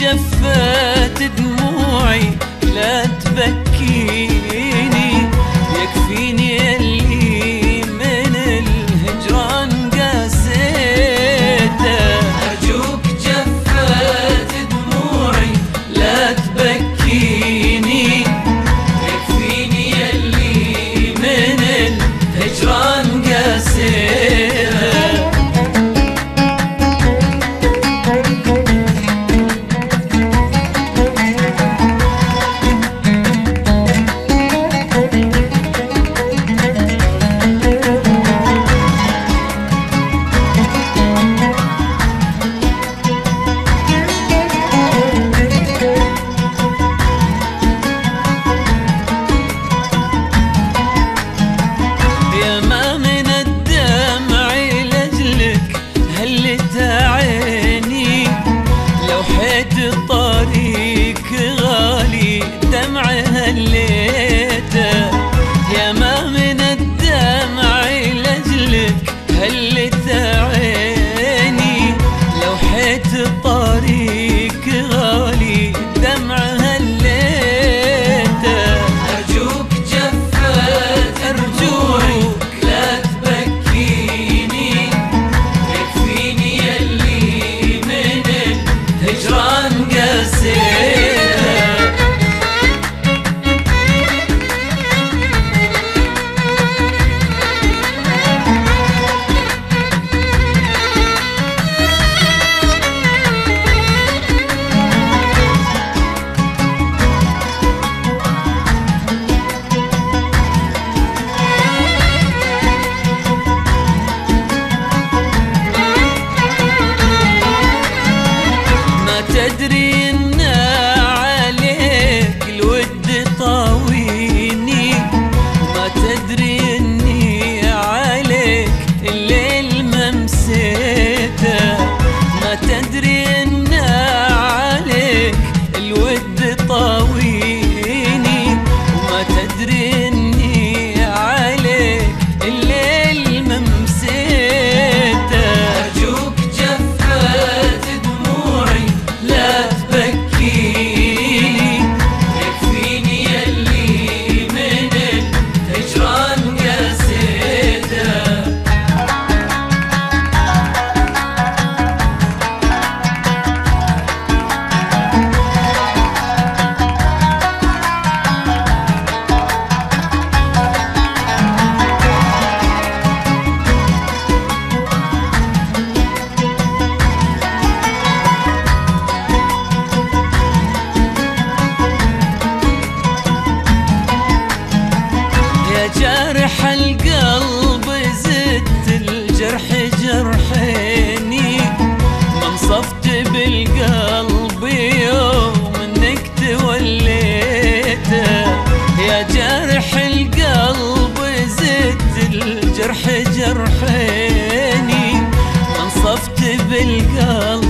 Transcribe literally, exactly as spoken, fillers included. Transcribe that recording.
جفت دموعي لا تبكيني، يكفيني اللي من الهجران قاسيته. أرجوك جفت دموعي لا تبكيني، يكفيني اللي من الهجران قاسيته. الطريق غالي دمع هليته، يا ما من الدمع لأجلك هلت عيني، لو حيت الطريق غالي دمع هليته. أرجوك جفت أرجوك لا تبكيني، يكفيني اللي من الهجران تدري إن عليك الود طاويني، ما تدري إني عليك الليل ممسيته، ما تدري إن عليك الود طاويني، وما تدري إني عليك الليل ممسيته. أرجوك جفت دموعي لا تبكيني، يكفيني اللي من الهجران قاسيته. جرح القلب زدت الجرح جرحيني، منصفت بالقلب يوم انك توليته، يا جرح القلب زدت الجرح جرحيني، منصفت بالقلب